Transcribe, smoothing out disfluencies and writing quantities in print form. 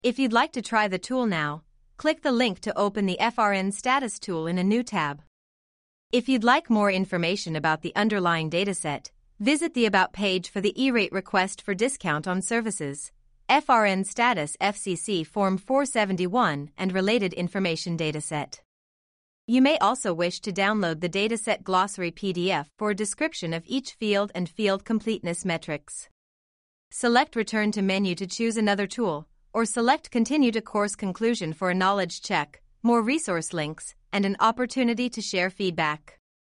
If you'd like to try the tool now, click the link to open the FRN Status tool in a new tab. If you'd like more information about the underlying dataset, visit the About page for the E-rate request for discount on services, FRN Status FCC Form 471 and related information dataset. You may also wish to download the dataset glossary PDF for a description of each field and field completeness metrics. Select Return to Menu to choose another tool, or select Continue to Course Conclusion for a knowledge check, more resource links, and an opportunity to share feedback.